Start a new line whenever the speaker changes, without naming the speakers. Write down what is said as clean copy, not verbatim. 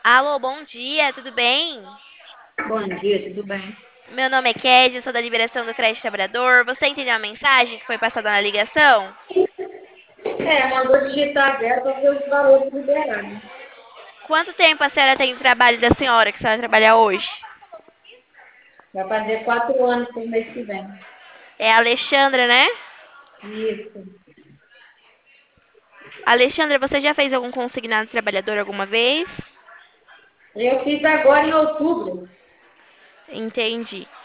Alô, bom dia, tudo bem?
Bom dia, tudo bem?
Meu nome é Kézia, sou da Liberação do Crédito Trabalhador. Você entendeu a mensagem que foi passada na ligação?
Mandou digitar agora para ver os valores liberados.
Quanto tempo a senhora tem de trabalho da senhora que a senhora trabalha hoje?
Vai fazer 4 anos pro mês que vem.
É a Alexandra, né?
Isso.
Alexandra, você já fez algum consignado trabalhador alguma vez?
Eu fiz agora em outubro.
Entendi.